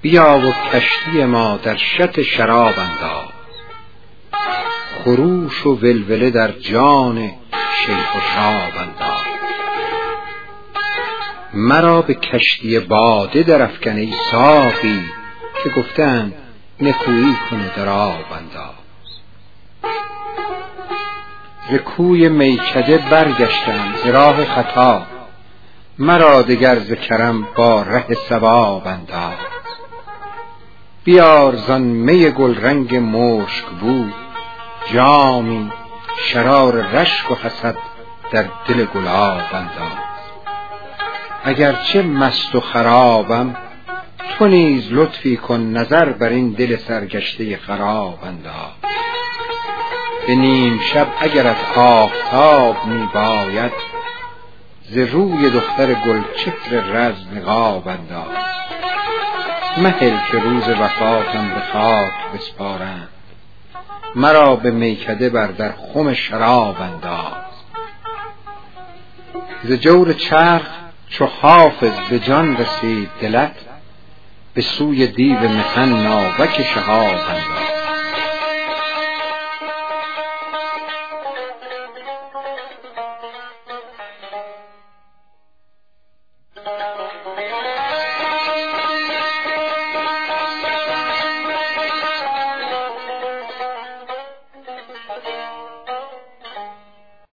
بیا و کشتی ما در شط شراب انداز، خروش و ولوله در جان شیخ و شاب انداز. مرا به کشتی باده درافکن ای ساقی، که گفتند نکویی کنه در آب انداز. ز کوی میکده برگشتم ز راه خطا، مرا دگر ز کرم با ره صواب انداز. بیار زان می گل رنگ مشک بو جامی، شرار رشک و حسد در دل گلاب انداز. اگرچه مست و خرابم تو نیز لطفی کن، نظر بر این دل سرگشته خراب انداز. به نیم شب اگرت آفتاب می باید، ز روی دختر گلچهر رز نقاب انداز. مهل که روز وفاتم به خاک بسپارند، مرا به میکده بر در خم شراب انداز. ز جور چرخ چو حافظ به جان رسید دلت، به سوی دیو مخن ناوک شهاب انداز.